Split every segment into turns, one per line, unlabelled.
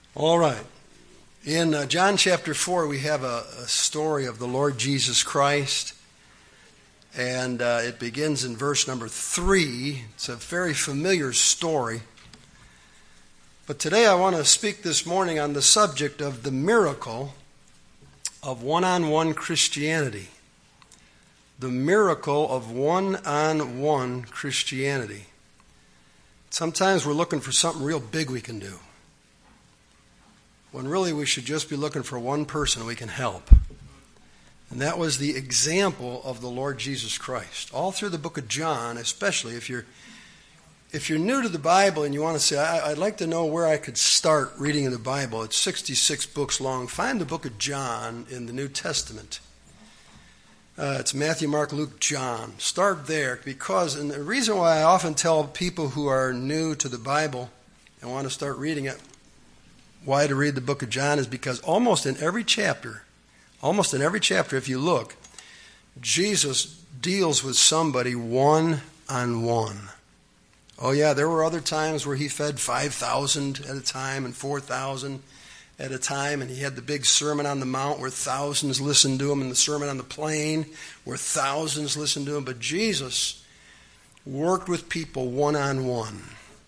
All right. In John chapter 4, we have a story of the Lord Jesus Christ, and it begins in verse number 3. It's a very familiar story. But today I want to speak this morning on the subject of the miracle of one-on-one Christianity. The miracle of one-on-one Christianity. Sometimes we're looking for something real big we can do, when really we should just be looking for one person we can help. And that was the example of the Lord Jesus Christ. All through the book of John, especially if you're new to the Bible and you want to say, I'd like to know where I could start reading in the Bible. It's 66 books long. Find the book of John in the New Testament. It's Matthew, Mark, Luke, John. Start there, and the reason why I often tell people who are new to the Bible and want to start reading it, why to read the book of John, is because almost in every chapter, if you look, Jesus deals with somebody one-on-one. Oh yeah, there were other times where he fed 5,000 at a time and 4,000 at a time, and he had the big Sermon on the Mount where thousands listened to him, and the Sermon on the Plain where thousands listened to him. But Jesus worked with people one-on-one.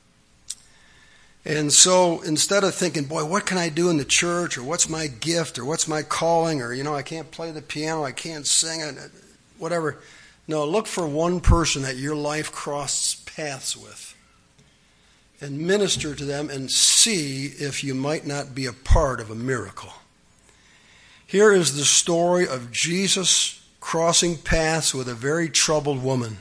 And so instead of thinking, boy, what can I do in the church, or what's my gift, or what's my calling, or, I can't play the piano, I can't sing, whatever. No, look for one person that your life crosses paths with and minister to them and see if you might not be a part of a miracle. Here is the story of Jesus crossing paths with a very troubled woman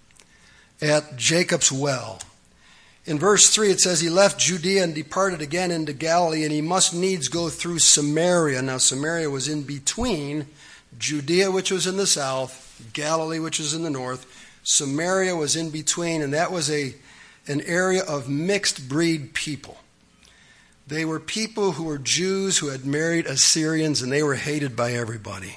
at Jacob's well. In verse 3 it says, he left Judea and departed again into Galilee, and he must needs go through Samaria. Now Samaria was in between Judea, which was in the south, Galilee, which was in the north. Samaria was in between, and that was an area of mixed breed people. They were people who were Jews who had married Assyrians, and they were hated by everybody.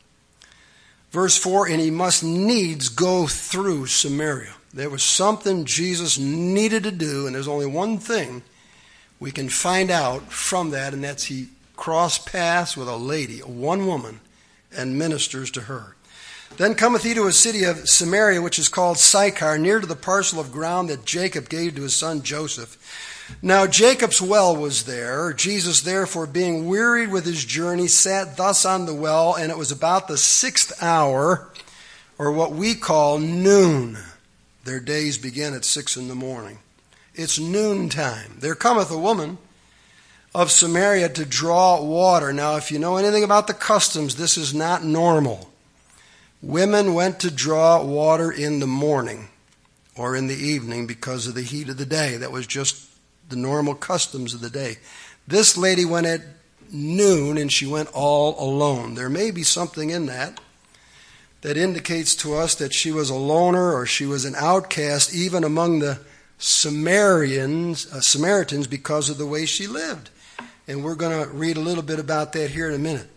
Verse 4, and he must needs go through Samaria. There was something Jesus needed to do, and there's only one thing we can find out from that, and that's he crossed paths with a lady, one woman, and ministers to her. Then cometh he to a city of Samaria, which is called Sychar, near to the parcel of ground that Jacob gave to his son Joseph. Now Jacob's well was there. Jesus, therefore, being wearied with his journey, sat thus on the well, and it was about the 6th hour, or what we call noon. Their days begin at 6 a.m. It's noontime. There cometh a woman of Samaria to draw water. Now, if you know anything about the customs, this is not normal. Women went to draw water in the morning or in the evening because of the heat of the day. That was just the normal customs of the day. This lady went at noon, and she went all alone. There may be something in that indicates to us that she was a loner, or she was an outcast even among the Samaritans because of the way she lived. And we're going to read a little bit about that here in a minute.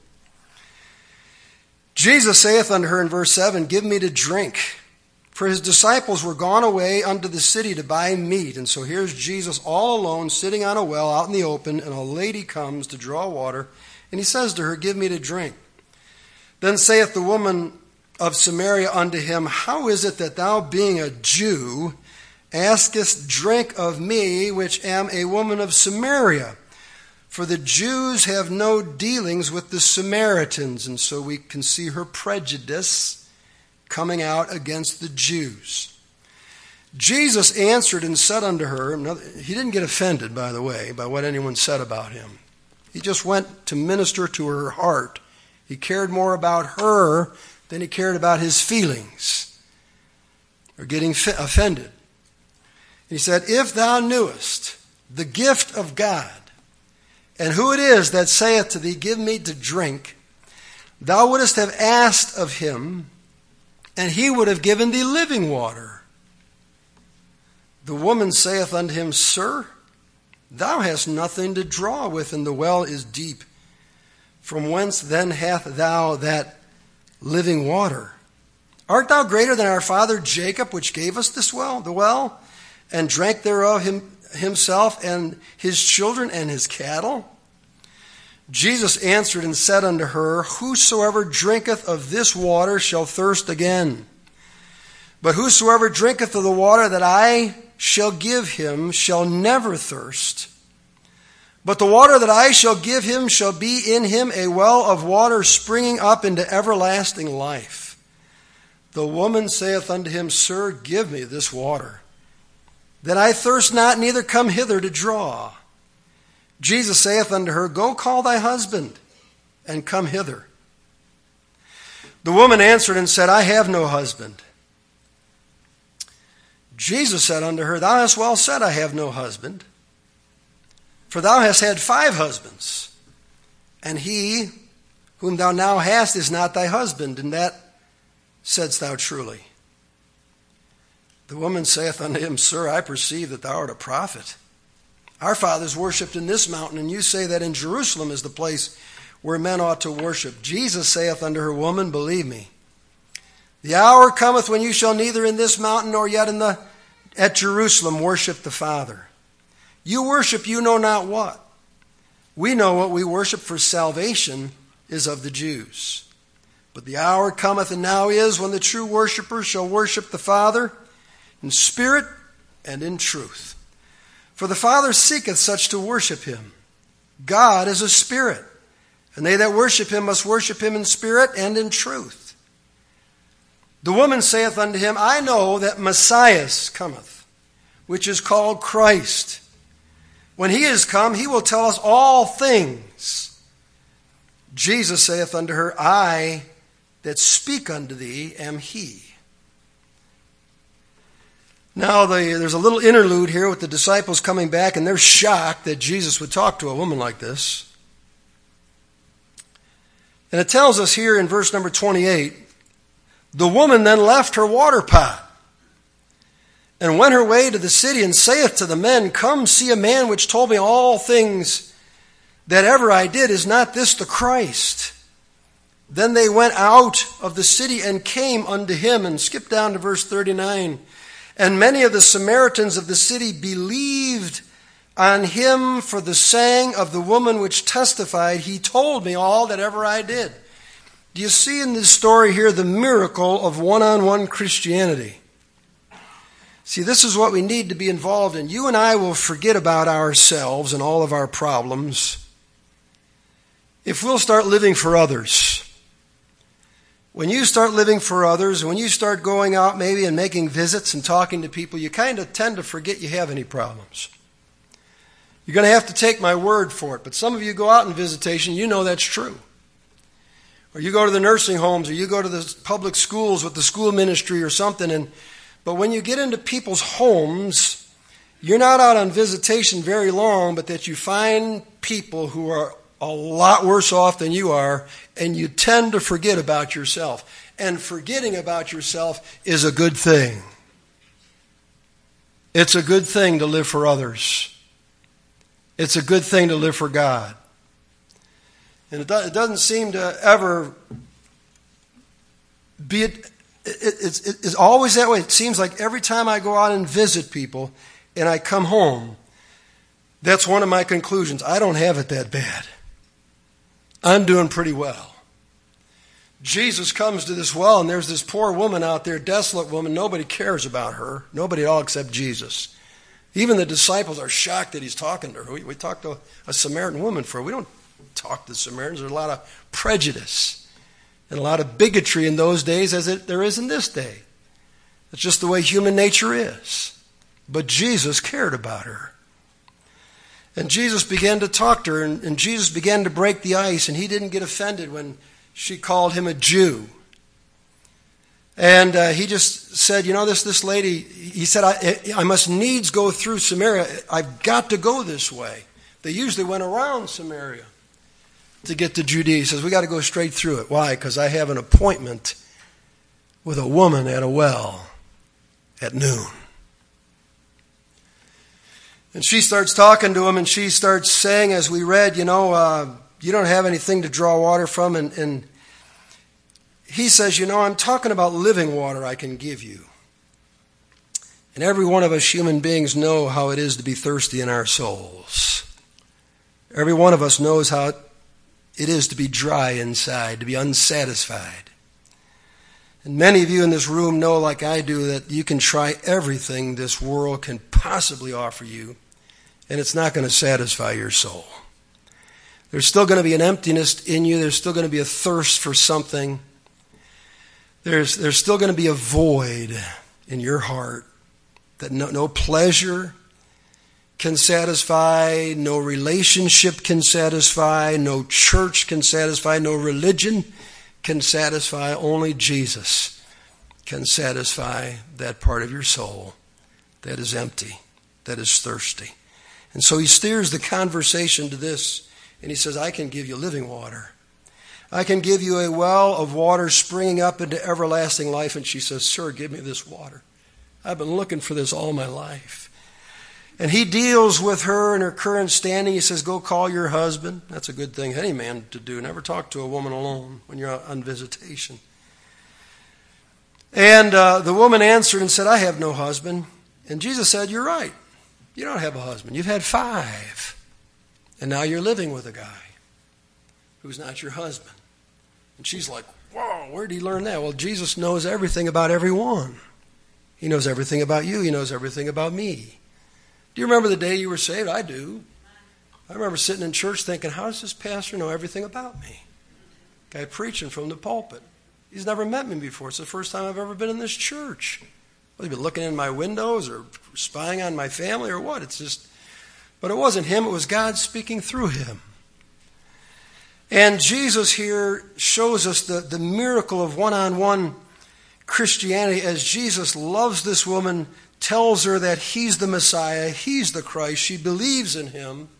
Jesus saith unto her in verse 7, give me to drink. For his disciples were gone away unto the city to buy meat. And so here's Jesus all alone, sitting on a well out in the open, and a lady comes to draw water, and he says to her, give me to drink. Then saith the woman of Samaria unto him, how is it that thou, being a Jew, askest drink of me, which am a woman of Samaria? For the Jews have no dealings with the Samaritans. And so we can see her prejudice coming out against the Jews. Jesus answered and said unto her, he didn't get offended, by the way, by what anyone said about him. He just went to minister to her heart. He cared more about her than he cared about his feelings or getting offended. He said, if thou knewest the gift of God, and who it is that saith to thee, give me to drink, thou wouldest have asked of him, and he would have given thee living water. The woman saith unto him, Sir, thou hast nothing to draw with, and the well is deep. From whence then hath thou that living water? Art thou greater than our father Jacob, which gave us the well, and drank thereof himself and his children and his cattle? Jesus answered and said unto her, Whosoever drinketh of this water shall thirst again. But whosoever drinketh of the water that I shall give him shall never thirst. But the water that I shall give him shall be in him a well of water springing up into everlasting life. The woman saith unto him, Sir, give me this water, that I thirst not, neither come hither to draw. Jesus saith unto her, Go call thy husband, and come hither. The woman answered and said, I have no husband. Jesus said unto her, Thou hast well said, I have no husband. For thou hast had 5 husbands, and he whom thou now hast is not thy husband, and that saidst thou truly. The woman saith unto him, Sir, I perceive that thou art a prophet. Our fathers worshipped in this mountain, and you say that in Jerusalem is the place where men ought to worship. Jesus saith unto her, Woman, believe me, the hour cometh when you shall neither in this mountain nor yet at Jerusalem worship the Father. You worship you know not what. We know what we worship, for salvation is of the Jews. But the hour cometh, and now is, when the true worshipers shall worship the Father in spirit and in truth. For the Father seeketh such to worship him. God is a spirit, and they that worship him must worship him in spirit and in truth. The woman saith unto him, I know that Messiah cometh, which is called Christ. When he is come, he will tell us all things. Jesus saith unto her, I that speak unto thee am he. Now there's a little interlude here with the disciples coming back, and they're shocked that Jesus would talk to a woman like this. And it tells us here in verse number 28, the woman then left her water pot and went her way to the city, and saith to the men, Come, see a man which told me all things that ever I did. Is not this the Christ? Then they went out of the city and came unto him. And skip down to verse 39. And many of the Samaritans of the city believed on him for the saying of the woman which testified, He told me all that ever I did. Do you see in this story here the miracle of one-on-one Christianity? See, this is what we need to be involved in. You and I will forget about ourselves and all of our problems if we'll start living for others. When you start living for others, when you start going out maybe and making visits and talking to people, you kind of tend to forget you have any problems. You're going to have to take my word for it. But some of you go out in visitation, you know that's true. Or you go to the nursing homes, or you go to the public schools with the school ministry or something. But when you get into people's homes, you're not out on visitation very long, but that you find people who are a lot worse off than you are, and you tend to forget about yourself. And forgetting about yourself is a good thing. It's a good thing to live for others. It's a good thing to live for God. And it doesn't seem to ever be it's always that way. It seems like every time I go out and visit people and I come home, that's one of my conclusions. I don't have it that bad. I'm doing pretty well. Jesus comes to this well, and there's this poor woman out there, desolate woman. Nobody cares about her. Nobody at all except Jesus. Even the disciples are shocked that he's talking to her. We talked to a Samaritan woman for her. We don't talk to the Samaritans. There's a lot of prejudice and a lot of bigotry in those days as there is in this day. It's just the way human nature is. But Jesus cared about her. And Jesus began to talk to her, and Jesus began to break the ice, and he didn't get offended when she called him a Jew. And he just said, this lady, he said, I must needs go through Samaria. I've got to go this way. They usually went around Samaria to get to Judea. He says, we got to go straight through it. Why? Because I have an appointment with a woman at a well at noon. And she starts talking to him, and she starts saying, as we read, you don't have anything to draw water from. And he says, I'm talking about living water I can give you. And every one of us human beings know how it is to be thirsty in our souls. Every one of us knows how it is to be dry inside, to be unsatisfied. And many of you in this room know, like I do, that you can try everything this world can possibly offer you, and it's not going to satisfy your soul. There's still going to be an emptiness in you. There's still going to be a thirst for something. There's still going to be a void in your heart that no pleasure can satisfy, no relationship can satisfy, no church can satisfy, no religion can satisfy. Only Jesus can satisfy that part of your soul that is empty, that is thirsty. And so he steers the conversation to this, and he says, I can give you living water. I can give you a well of water springing up into everlasting life. And she says, sir, give me this water. I've been looking for this all my life. And he deals with her in her current standing. He says, go call your husband. That's a good thing any man to do. Never talk to a woman alone when you're on visitation. And the woman answered and said, I have no husband. And Jesus said, you're right. You don't have a husband. You've had 5. And now you're living with a guy who's not your husband. And she's like, whoa, where did he learn that? Well, Jesus knows everything about everyone. He knows everything about you. He knows everything about me. Do you remember the day you were saved? I do. I remember sitting in church thinking, how does this pastor know everything about me? Guy preaching from the pulpit. He's never met me before. It's the first time I've ever been in this church. Well, he's been looking in my windows or spying on my family or what? But it wasn't him. It was God speaking through him. And Jesus here shows us the miracle of one-on-one Christianity as Jesus loves this woman, tells her that he's the Messiah, he's the Christ. She believes in him.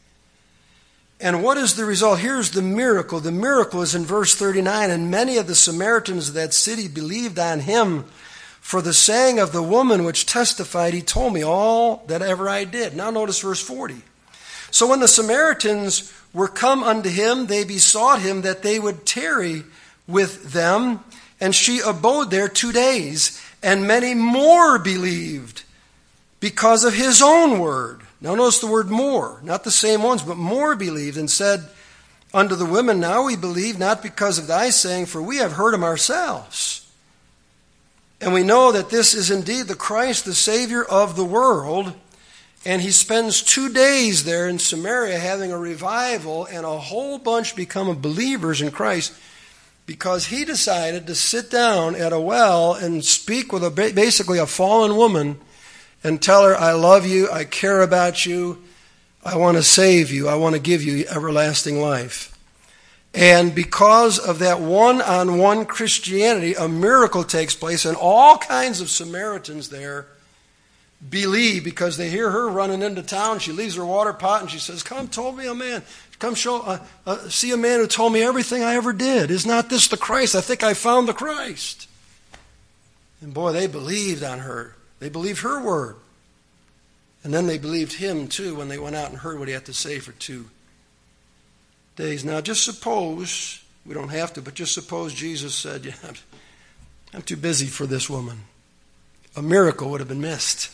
And what is the result? Here's the miracle. The miracle is in verse 39. And many of the Samaritans of that city believed on him for the saying of the woman which testified, he told me all that ever I did. Now notice verse 40. So when the Samaritans were come unto him, they besought him that they would tarry with them. And she abode there 2 days. And many more believed because of his own word. Now notice the word more. Not the same ones, but more believed, and said unto the women, now we believe not because of thy saying, for we have heard him ourselves. And we know that this is indeed the Christ, the Savior of the world. And he spends 2 days there in Samaria having a revival, and a whole bunch become believers in Christ because he decided to sit down at a well and speak with basically a fallen woman and tell her, I love you, I care about you, I want to save you, I want to give you everlasting life. And because of that one-on-one Christianity, a miracle takes place, and all kinds of Samaritans there believe because they hear her running into town. She leaves her water pot and she says, come, told me a man. Come see a man who told me everything I ever did. Is not this the Christ? I think I found the Christ. And boy, they believed on her. They believed her word. And then they believed him too when they went out and heard what he had to say for 2 days. Now just suppose, we don't have to, but just suppose Jesus said, yeah, I'm too busy for this woman. A miracle would have been missed.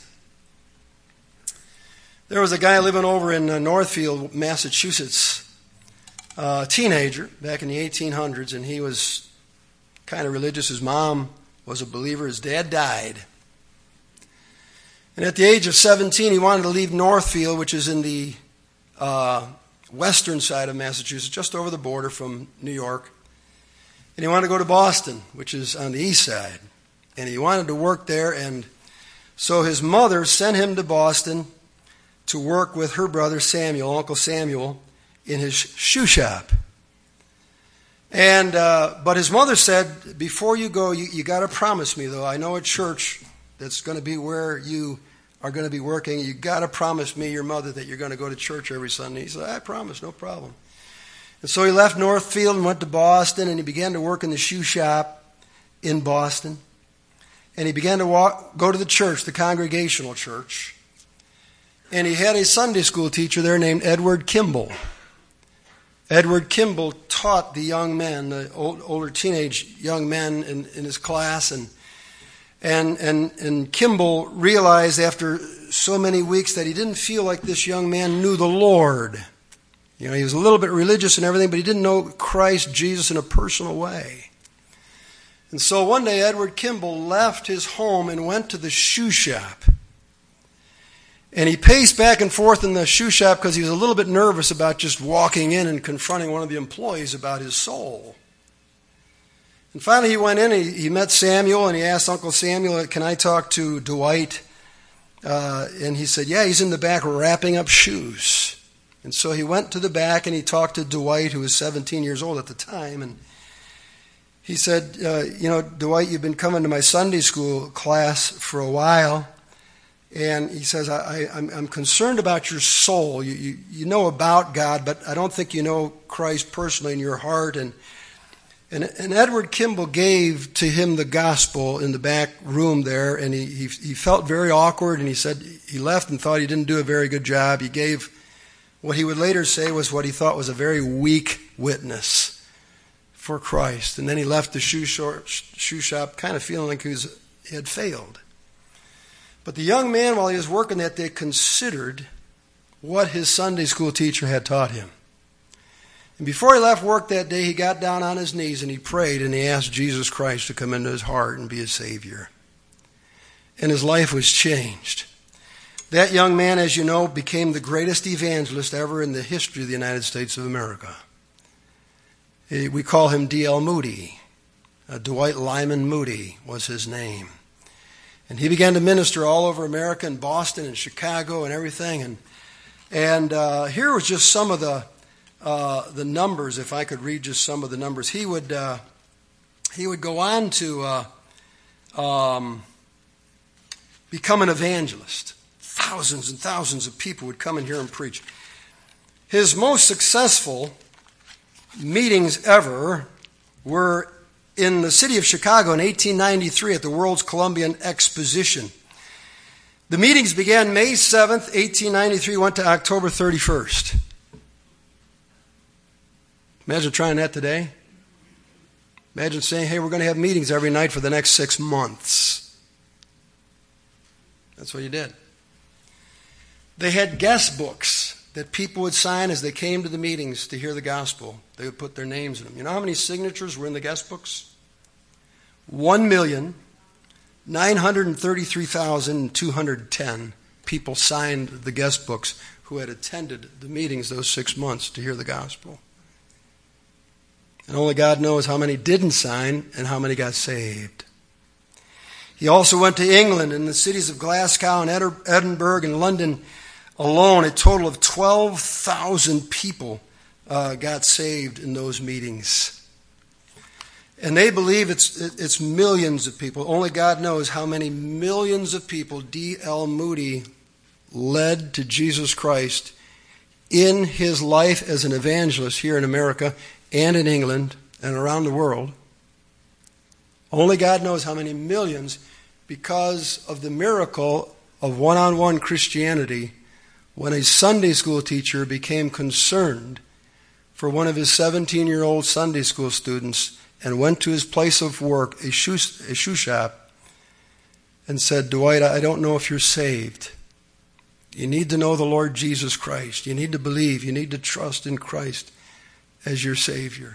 There was a guy living over in Northfield, Massachusetts, a teenager back in the 1800s, and he was kind of religious. His mom was a believer. His dad died. And at the age of 17, he wanted to leave Northfield, which is in the western side of Massachusetts, just over the border from New York. And he wanted to go to Boston, which is on the east side. And he wanted to work there, and so his mother sent him to Boston to work with her brother Samuel, Uncle Samuel, in his shoe shop. And but his mother said, before you go, you got to promise me, though. I know a church that's going to be where you are going to be working. You got to promise me, your mother, that you're going to go to church every Sunday. He said, I promise, no problem. And so he left Northfield and went to Boston, and he began to work in the shoe shop in Boston. And he began to go to the church, the Congregational Church. And he had a Sunday school teacher there named Edward Kimball. Edward Kimball taught the young men, the older teenage young men in his class. And Kimball realized after so many weeks that he didn't feel like this young man knew the Lord. You know, he was a little bit religious and everything, but he didn't know Christ Jesus in a personal way. And so one day Edward Kimball left his home and went to the shoe shop. And he paced back and forth in the shoe shop because he was a little bit nervous about just walking in and confronting one of the employees about his soul. And finally he went in and he met Samuel, and he asked Uncle Samuel, "Can I talk to Dwight?" And he said, "Yeah, he's in the back wrapping up shoes." And so he went to the back and he talked to Dwight, who was 17 years old at the time, and he said, "Dwight, you've been coming to my Sunday school class for a while." And he says, I'm concerned about your soul. You know about God, but I don't think you know Christ personally in your heart. And Edward Kimball gave to him the gospel in the back room there, and he felt very awkward, and he said he left and thought he didn't do a very good job. He gave what he would later say was what he thought was a very weak witness for Christ. And then he left the shoe shop kind of feeling like he had failed. But the young man, while he was working that day, considered what his Sunday school teacher had taught him. And before he left work that day, he got down on his knees and he prayed and he asked Jesus Christ to come into his heart and be his Savior. And his life was changed. That young man, as you know, became the greatest evangelist ever in the history of the United States of America. We call him D.L. Moody. Dwight Lyman Moody was his name. And he began to minister all over America, in Boston and Chicago and everything. And here was just some of the numbers, if I could read just some of the numbers. He would go on to become an evangelist. Thousands and thousands of people would come and hear him preach. His most successful meetings ever were in the city of Chicago in 1893 at the World's Columbian Exposition. The meetings began May 7th, 1893, went to October 31st. Imagine trying that today. Imagine saying, "Hey, we're going to have meetings every night for the next 6 months." That's what he did. They had guest books that people would sign as they came to the meetings to hear the gospel. They would put their names in them. You know how many signatures were in the guest books? 1,933,210 people signed the guest books who had attended the meetings those 6 months to hear the gospel. And only God knows how many didn't sign and how many got saved. He also went to England, in the cities of Glasgow and Edinburgh and London alone. A total of 12,000 people got saved in those meetings. And they believe it's millions of people. Only God knows how many millions of people D.L. Moody led to Jesus Christ in his life as an evangelist here in America and in England and around the world. Only God knows how many millions, because of the miracle of one-on-one Christianity, when a Sunday school teacher became concerned for one of his 17-year-old Sunday school students and went to his place of work, a shoe shop, and said, "Dwight, I don't know if you're saved. You need to know the Lord Jesus Christ. You need to believe. You need to trust in Christ as your Savior."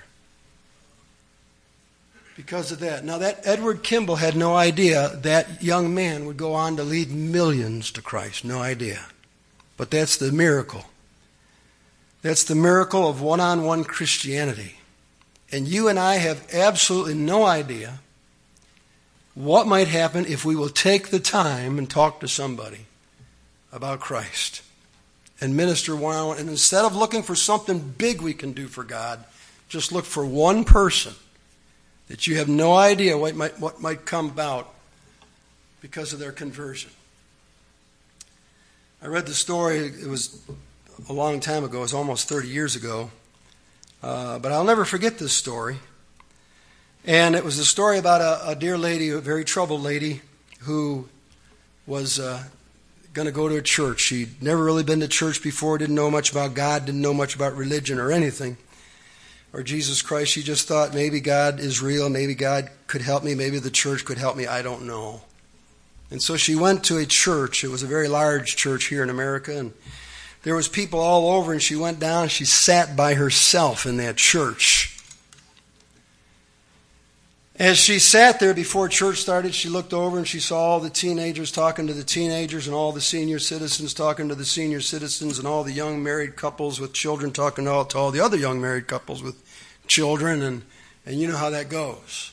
Because of that. Now, that Edward Kimball had no idea that young man would go on to lead millions to Christ. No idea. But that's the miracle. That's the miracle of one-on-one Christianity. And you and I have absolutely no idea what might happen if we will take the time and talk to somebody about Christ and minister one-on-one. And instead of looking for something big we can do for God, just look for one person that you have no idea what might come about because of their conversion. I read the story, it was a long time ago, it was almost 30 years ago, but I'll never forget this story. And it was a story about a dear lady, a very troubled lady, who was going to go to a church. She'd never really been to church before, didn't know much about God, didn't know much about religion or anything, or Jesus Christ. She just thought maybe God is real, maybe God could help me, maybe the church could help me, I don't know. And so she went to a church. It was a very large church here in America, and there was people all over, and she went down and she sat by herself in that church. As she sat there before church started, she looked over and she saw all the teenagers talking to the teenagers, and all the senior citizens talking to the senior citizens, and all the young married couples with children talking to all the other young married couples with children, and you know how that goes.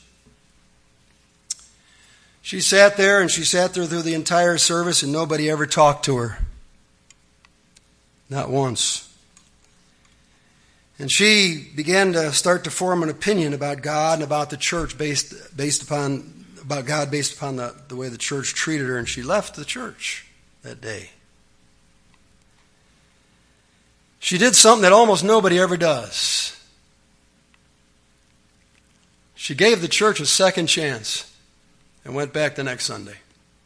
She sat there, and she sat there through the entire service, and nobody ever talked to her. Not once. And she began to start to form an opinion about God and about the church based upon the way the church treated her, and she left the church that day. She did something that almost nobody ever does. She gave the church a second chance and went back the next Sunday.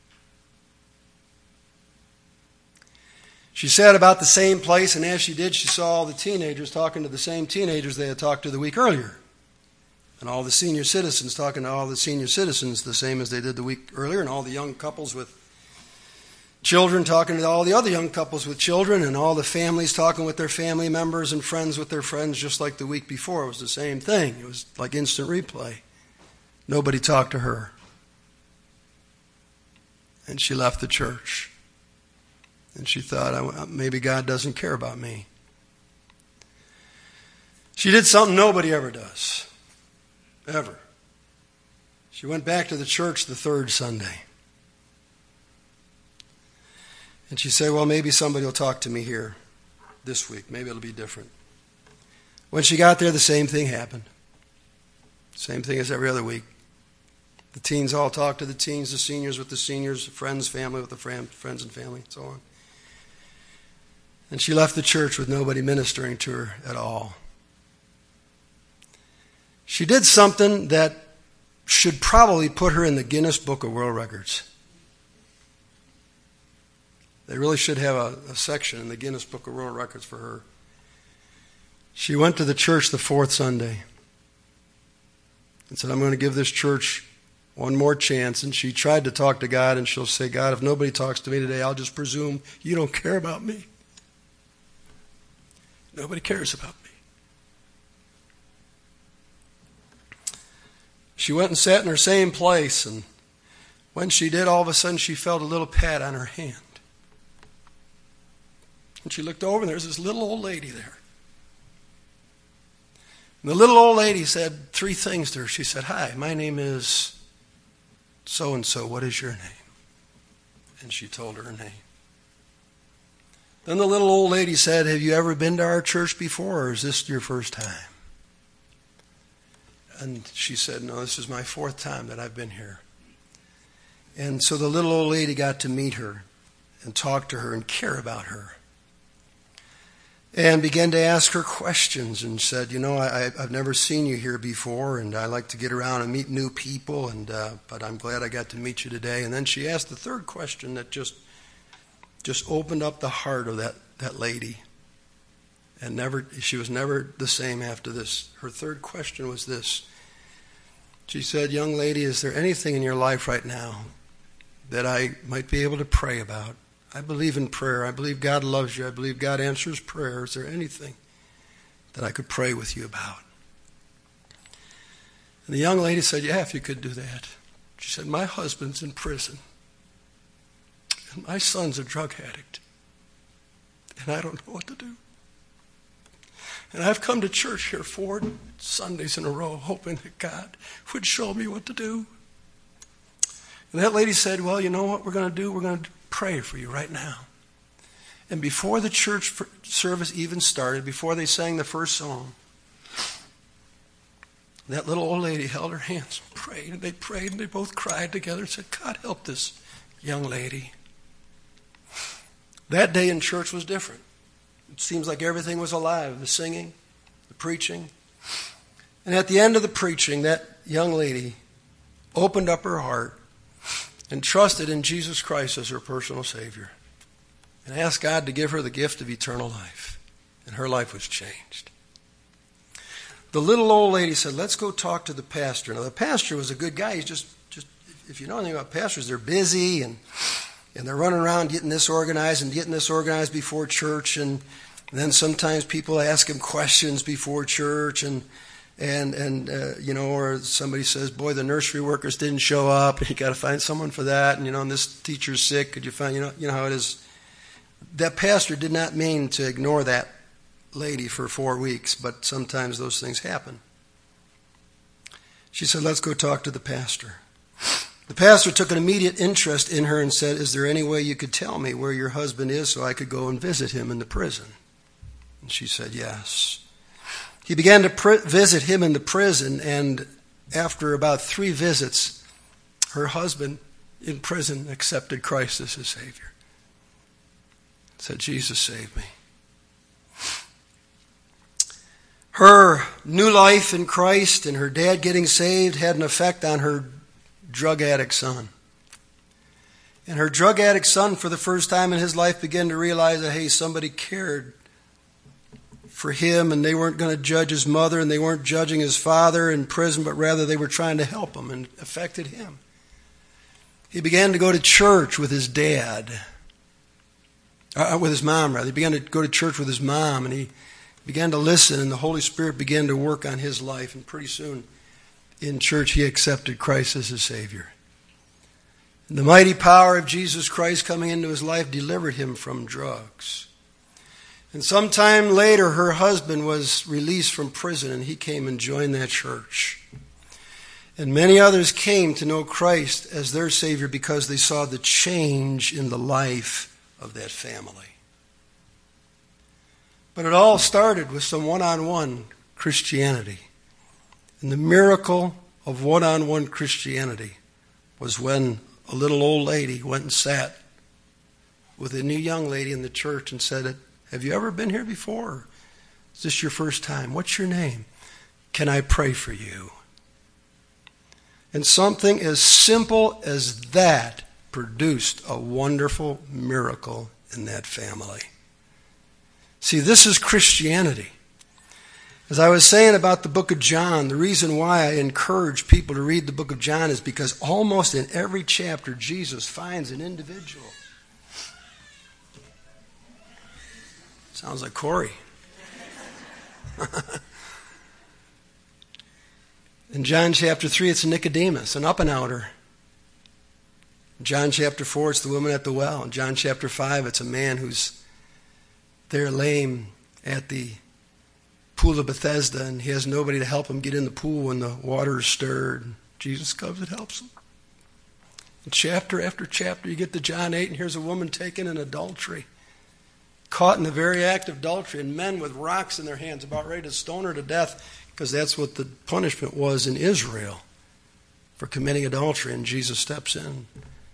She sat about the same place, and as she did, she saw all the teenagers talking to the same teenagers they had talked to the week earlier. And all the senior citizens talking to all the senior citizens the same as they did the week earlier, and all the young couples with children talking to all the other young couples with children, and all the families talking with their family members and friends with their friends, just like the week before. It was the same thing. It was like instant replay. Nobody talked to her. And she left the church. And she thought, maybe God doesn't care about me. She did something nobody ever does. Ever. She went back to the church the third Sunday. And she said, well, maybe somebody will talk to me here this week. Maybe it'll be different. When she got there, the same thing happened. Same thing as every other week. The teens all talked to the teens, the seniors with the seniors, friends, family with the friends and family, and so on. And she left the church with nobody ministering to her at all. She did something that should probably put her in the Guinness Book of World Records. They really should have a section in the Guinness Book of World Records for her. She went to the church the fourth Sunday and said, I'm going to give this church one more chance. And she tried to talk to God, and she'll say, God, if nobody talks to me today, I'll just presume you don't care about me. Nobody cares about me. She went and sat in her same place, and when she did, all of a sudden she felt a little pat on her hand. And she looked over, and there's this little old lady there. And the little old lady said three things to her. She said, hi, my name is so-and-so. What is your name? And she told her her name. Then the little old lady said, have you ever been to our church before, or is this your first time? And she said, no, this is my fourth time that I've been here. And so the little old lady got to meet her and talk to her and care about her. And began to ask her questions and said, you know, I've never seen you here before, and I like to get around and meet new people, but I'm glad I got to meet you today. And then she asked the third question that just opened up the heart of that lady. And she was never the same after this. Her third question was this. She said, young lady, is there anything in your life right now that I might be able to pray about? I believe in prayer. I believe God loves you. I believe God answers prayer. Is there anything that I could pray with you about? And the young lady said, yeah, if you could do that. She said, my husband's in prison. And my son's a drug addict. And I don't know what to do. And I've come to church here 4 Sundays in a row hoping that God would show me what to do. And that lady said, well, you know what we're going to do? We're going to pray for you right now. And before the church service even started, before they sang the first song, that little old lady held her hands and prayed, and they both cried together and said, God, help this young lady. That day in church was different. It seems like everything was alive, the singing, the preaching. And at the end of the preaching, that young lady opened up her heart and trusted in Jesus Christ as her personal Savior and asked God to give her the gift of eternal life. And her life was changed. The little old lady said, let's go talk to the pastor. Now, the pastor was a good guy. He's just if you know anything about pastors, they're busy and And they're running around getting this organized and getting this organized before church. And then sometimes people ask him questions before church. And or somebody says, boy, the nursery workers didn't show up. And you got to find someone for that. And, this teacher's sick. Could you find, you know how it is. That pastor did not mean to ignore that lady for 4 weeks, but sometimes those things happen. She said, let's go talk to the pastor. The pastor took an immediate interest in her and said, is there any way you could tell me where your husband is so I could go and visit him in the prison? And she said, yes. He began to visit him in the prison, and after about 3 visits, her husband in prison accepted Christ as his Savior. Said, Jesus saved me. Her new life in Christ and her dad getting saved had an effect on her drug addict son. And her drug addict son, for the first time in his life, began to realize that, hey, somebody cared for him, and they weren't going to judge his mother, and they weren't judging his father in prison, but rather they were trying to help him, and it affected him. He began to go to church with his dad. With his mom, rather. He began to go to church with his mom, and he began to listen, and the Holy Spirit began to work on his life. And pretty soon, in church, he accepted Christ as his Savior. And the mighty power of Jesus Christ coming into his life delivered him from drugs. And sometime later, her husband was released from prison, and he came and joined that church. And many others came to know Christ as their Savior because they saw the change in the life of that family. But it all started with some one-on-one Christianity. And the miracle of one-on-one Christianity was when a little old lady went and sat with a new young lady in the church and said, have you ever been here before? Or is this your first time? What's your name? Can I pray for you? And something as simple as that produced a wonderful miracle in that family. See, this is Christianity. As I was saying about the book of John, the reason why I encourage people to read the book of John is because almost in every chapter, Jesus finds an individual. Sounds like Corey. In John chapter 3, it's Nicodemus, an up-and-outer. In John chapter 4, it's the woman at the well. In John chapter 5, it's a man who's there lame at the pool of Bethesda, and he has nobody to help him get in the pool when the water is stirred. Jesus comes and helps him. In chapter after chapter, you get to John 8, and here's a woman taken in adultery, caught in the very act of adultery, and men with rocks in their hands about ready to stone her to death, because that's what the punishment was in Israel for committing adultery, and Jesus steps in.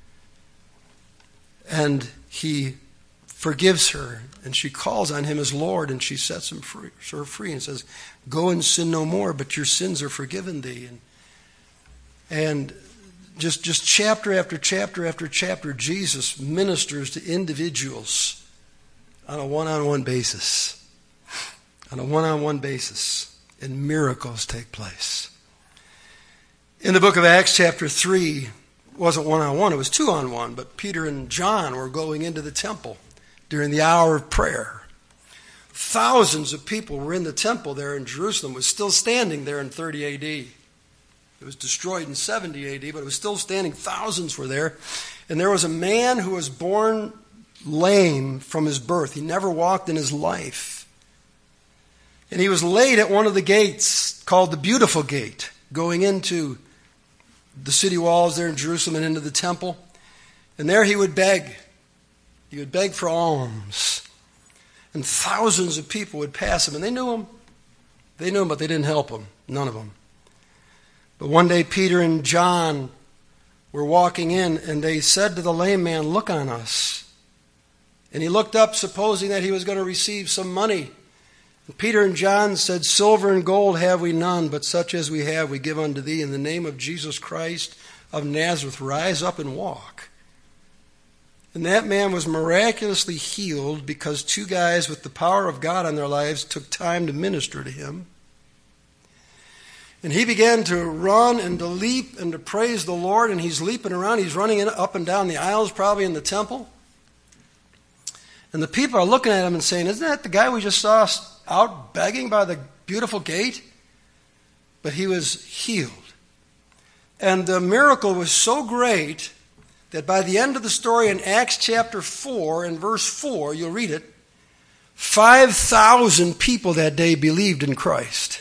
And he forgives her, and she calls on him as Lord, and she sets her free and says, go and sin no more, but your sins are forgiven thee. And just chapter after chapter after chapter, Jesus ministers to individuals on a one-on-one basis. On a one-on-one basis, and miracles take place. In the book of Acts chapter 3, it wasn't one-on-one, it was two-on-one, but Peter and John were going into the temple during the hour of prayer. Thousands of people were in the temple there in Jerusalem. It was still standing there in 30 A.D. It was destroyed in 70 A.D., but it was still standing. Thousands were there. And there was a man who was born lame from his birth. He never walked in his life. And he was laid at one of the gates called the Beautiful Gate, going into the city walls there in Jerusalem and into the temple. And there he would beg. He would beg for alms. And thousands of people would pass him. And they knew him. They knew him, but they didn't help him. None of them. But one day Peter and John were walking in, and they said to the lame man, look on us. And he looked up, supposing that he was going to receive some money. And Peter and John said, silver and gold have we none, but such as we have we give unto thee. In the name of Jesus Christ of Nazareth, rise up and walk. And that man was miraculously healed because two guys with the power of God on their lives took time to minister to him. And he began to run and to leap and to praise the Lord, and he's leaping around. He's running up and down the aisles, probably in the temple. And the people are looking at him and saying, isn't that the guy we just saw out begging by the beautiful gate? But he was healed. And the miracle was so great that by the end of the story in Acts chapter 4 and verse 4, you'll read it, 5,000 people that day believed in Christ.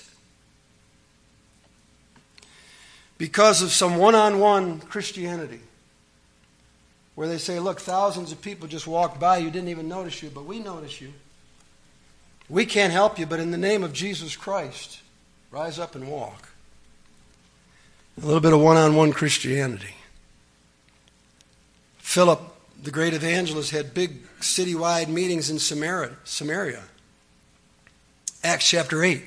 Because of some one-on-one Christianity. Where they say, look, thousands of people just walked by you, didn't even notice you, but we notice you. We can't help you, but in the name of Jesus Christ, rise up and walk. A little bit of one-on-one Christianity. Philip, the great evangelist, had big citywide meetings in Samaria. Acts chapter 8.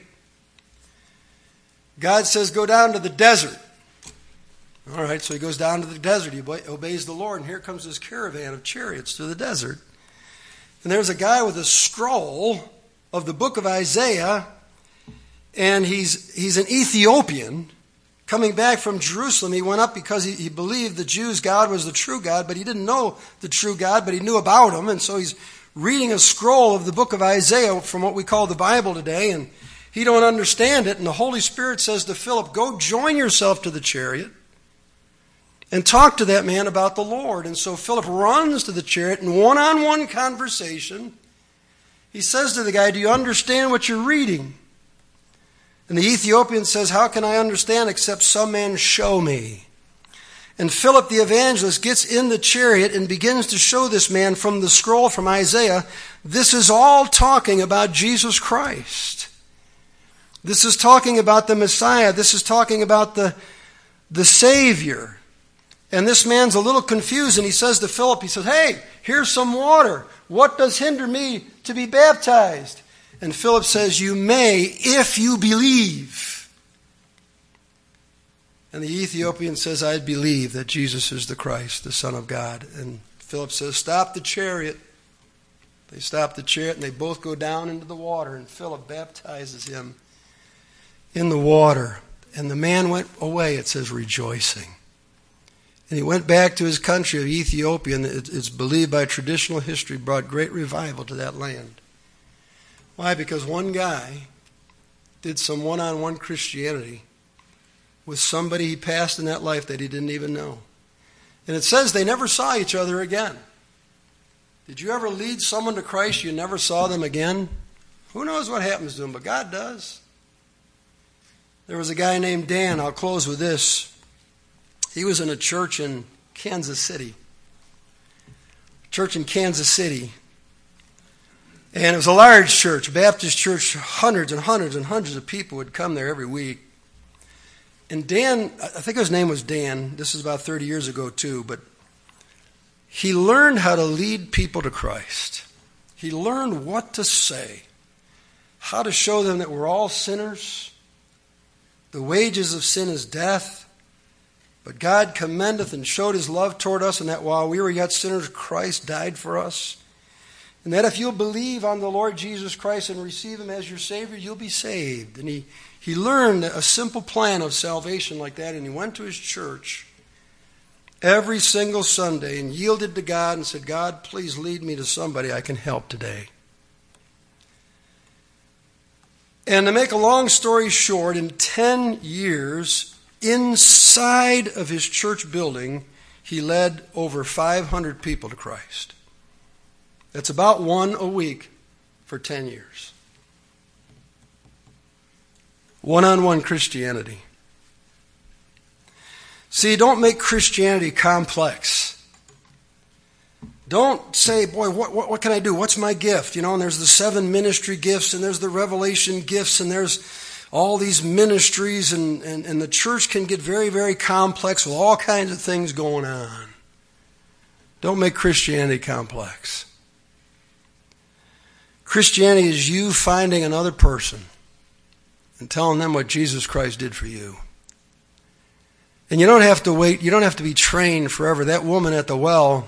God says, go down to the desert. All right, so he goes down to the desert. He obeys the Lord, and here comes this caravan of chariots to the desert. And there's a guy with a scroll of the book of Isaiah, and he's an Ethiopian coming back from Jerusalem. He went up because he believed the Jews' God was the true God, but he didn't know the true God, but he knew about him. And so he's reading a scroll of the book of Isaiah from what we call the Bible today, and he don't understand it. And the Holy Spirit says to Philip, go join yourself to the chariot and talk to that man about the Lord. And so Philip runs to the chariot in one-on-one conversation. He says to the guy, do you understand what you're reading? And the Ethiopian says, how can I understand except some man show me? And Philip the evangelist gets in the chariot and begins to show this man from the scroll from Isaiah. This is all talking about Jesus Christ. This is talking about the Messiah. This is talking about the Savior. And this man's a little confused, and he says to Philip, he says, hey, here's some water. What does hinder me to be baptized? And Philip says, you may if you believe. And the Ethiopian says, I believe that Jesus is the Christ, the Son of God. And Philip says, stop the chariot. They stop the chariot, and they both go down into the water, and Philip baptizes him in the water. And the man went away, it says, rejoicing. And he went back to his country of Ethiopia, and it's believed by traditional history brought great revival to that land. Why? Because one guy did some one-on-one Christianity with somebody he passed in that life that he didn't even know. And it says they never saw each other again. Did you ever lead someone to Christ you never saw them again? Who knows what happens to them, but God does. There was a guy named Dan. I'll close with this. He was in a church in Kansas City. Church in Kansas City. And it was a large church, a Baptist church. Hundreds and hundreds and hundreds of people would come there every week. And Dan, I think his name was Dan. This is about 30 years ago too. But he learned how to lead people to Christ. He learned what to say. How to show them that we're all sinners. The wages of sin is death. But God commendeth and showed his love toward us, and that while we were yet sinners, Christ died for us. And that if you'll believe on the Lord Jesus Christ and receive him as your Savior, you'll be saved. And he learned a simple plan of salvation like that, and he went to his church every single Sunday and yielded to God and said, God, please lead me to somebody I can help today. And to make a long story short, in 10 years, inside of his church building, he led over 500 people to Christ. That's about one a week for 10 years. One-on-one Christianity. See, don't make Christianity complex. Don't say, boy, what can I do? What's my gift? You know, and there's the 7 ministry gifts, and there's the revelation gifts, and there's all these ministries, and the church can get very, very complex with all kinds of things going on. Don't make Christianity complex. Christianity is you finding another person and telling them what Jesus Christ did for you. And you don't have to wait. You don't have to be trained forever. That woman at the well,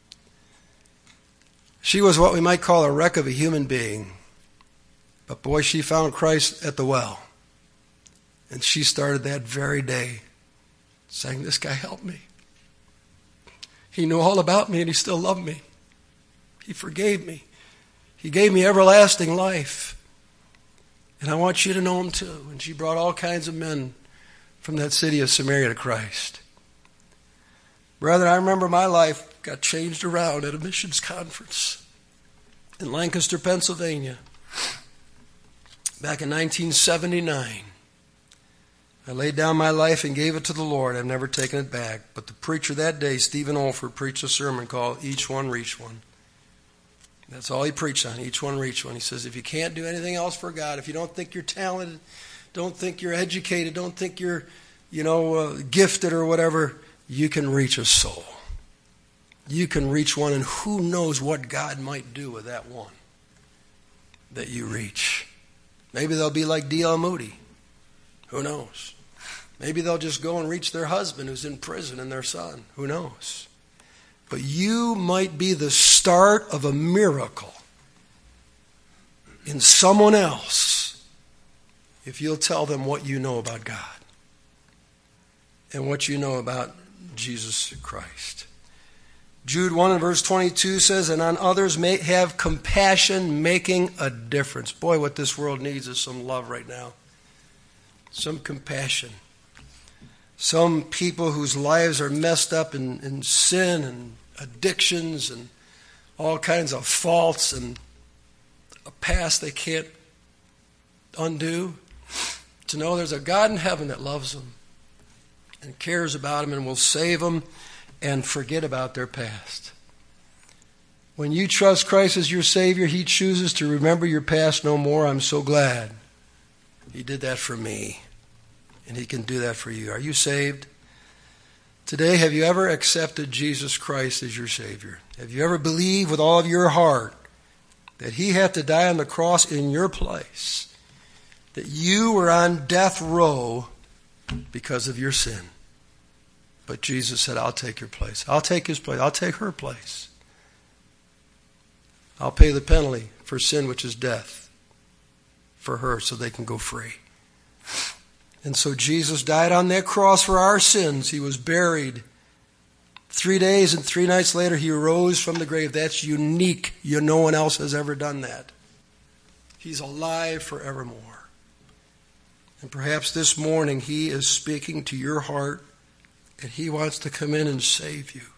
she was what we might call a wreck of a human being. But boy, she found Christ at the well. And she started that very day saying, this guy helped me. He knew all about me and he still loved me. He forgave me. He gave me everlasting life. And I want you to know him too. And she brought all kinds of men from that city of Samaria to Christ. Brother, I remember my life got changed around at a missions conference in Lancaster, Pennsylvania, back in 1979. I laid down my life and gave it to the Lord. I've never taken it back. But the preacher that day, Stephen Olford, preached a sermon called Each One Reach One. That's all he preached on, each one reach one. He says, if you can't do anything else for God, if you don't think you're talented, don't think you're educated, don't think you're, gifted or whatever, you can reach a soul. You can reach one, and who knows what God might do with that one that you reach. Maybe they'll be like D.L. Moody. Who knows? Maybe they'll just go and reach their husband who's in prison and their son. Who knows? But you might be the start of a miracle in someone else if you'll tell them what you know about God and what you know about Jesus Christ. Jude 1 and verse 22 says, and on others may have compassion, making a difference. Boy, what this world needs is some love right now. Some compassion. Some people whose lives are messed up in sin and addictions and all kinds of faults and a past they can't undo. To know there's a God in heaven that loves them and cares about them and will save them and forget about their past. When you trust Christ as your Savior, He chooses to remember your past no more. I'm so glad He did that for me. And He can do that for you. Are you saved? Today, have you ever accepted Jesus Christ as your Savior? Have you ever believed with all of your heart that He had to die on the cross in your place? That you were on death row because of your sin. But Jesus said, I'll take your place. I'll take His place. I'll take her place. I'll pay the penalty for sin, which is death, for her so they can go free. And so Jesus died on that cross for our sins. He was buried. 3 days and 3 nights later, He rose from the grave. That's unique. No one else has ever done that. He's alive forevermore. And perhaps this morning He is speaking to your heart and He wants to come in and save you.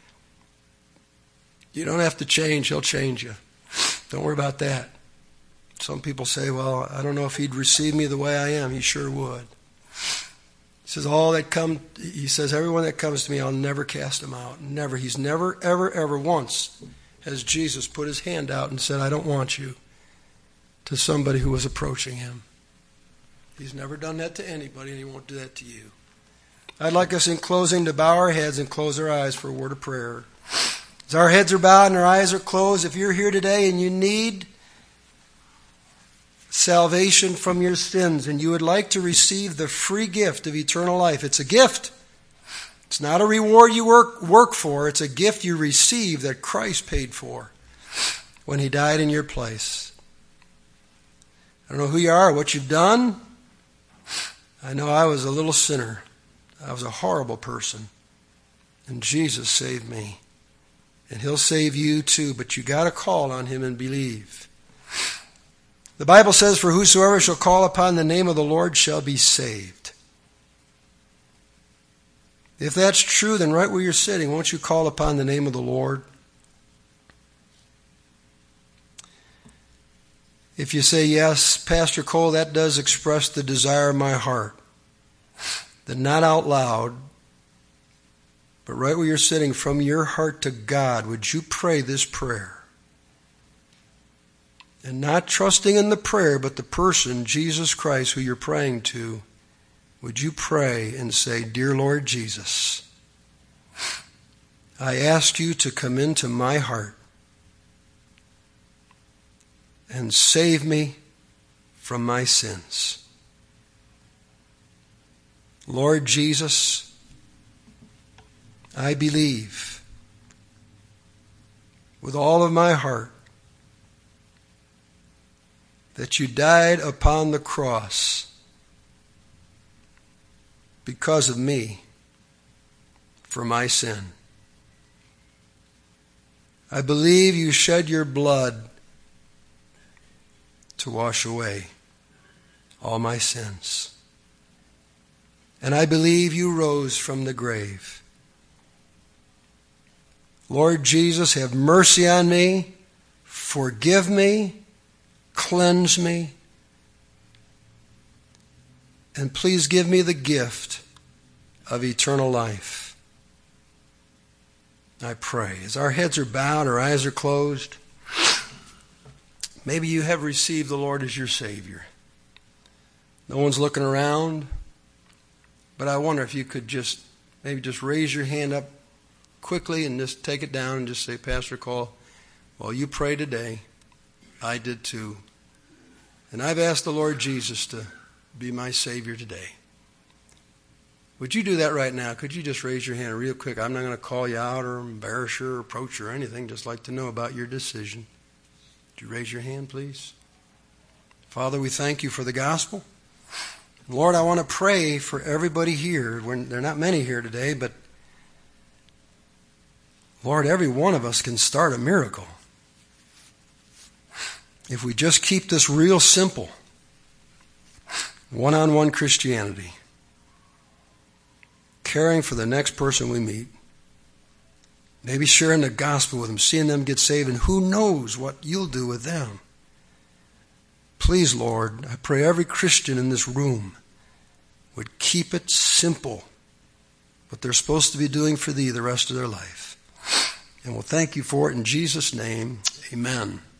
You don't have to change. He'll change you. Don't worry about that. Some people say, well, I don't know if He'd receive me the way I am. He sure would. He says, everyone that comes to me, I'll never cast him out. Never. He's never, ever, ever once has Jesus put His hand out and said, I don't want you, to somebody who was approaching Him. He's never done that to anybody, and He won't do that to you. I'd like us in closing to bow our heads and close our eyes for a word of prayer. As our heads are bowed and our eyes are closed, if you're here today and you need salvation from your sins and you would like to receive the free gift of eternal life, it's a gift. It's not a reward you work for. It's a gift you receive that Christ paid for when He died in your place. I don't know who you are or what you've done. I know I was a little sinner. I was a horrible person. And Jesus saved me. And He'll save you too, but you got to call on Him and believe. The Bible says, for whosoever shall call upon the name of the Lord shall be saved. If that's true, then right where you're sitting, won't you call upon the name of the Lord? If you say, yes, Pastor Cole, that does express the desire of my heart, then not out loud, but right where you're sitting, from your heart to God, would you pray this prayer? And not trusting in the prayer, but the person, Jesus Christ, who you're praying to, would you pray and say, dear Lord Jesus, I ask you to come into my heart and save me from my sins. Lord Jesus, I believe with all of my heart that you died upon the cross because of me for my sin. I believe you shed your blood to wash away all my sins. And I believe you rose from the grave. Lord Jesus, have mercy on me, forgive me, cleanse me, and please give me the gift of eternal life. I pray. As our heads are bowed, our eyes are closed, maybe you have received the Lord as your Savior. No one's looking around, but I wonder if you could maybe just raise your hand up quickly and just take it down and just say, Pastor Cole, well, you pray today. I did too. And I've asked the Lord Jesus to be my Savior today. Would you do that right now? Could you just raise your hand real quick? I'm not going to call you out or embarrass you or approach you or anything. Just like to know about your decision. Would you raise your hand, please? Father, we thank you for the gospel. Lord, I want to pray for everybody here. There are not many here today, but Lord, every one of us can start a miracle. If we just keep this real simple, one-on-one Christianity, caring for the next person we meet, maybe sharing the gospel with them, seeing them get saved, and who knows what you'll do with them. Please, Lord, I pray every Christian in this room would keep it simple, what they're supposed to be doing for thee the rest of their life. And we'll thank you for it in Jesus' name. Amen.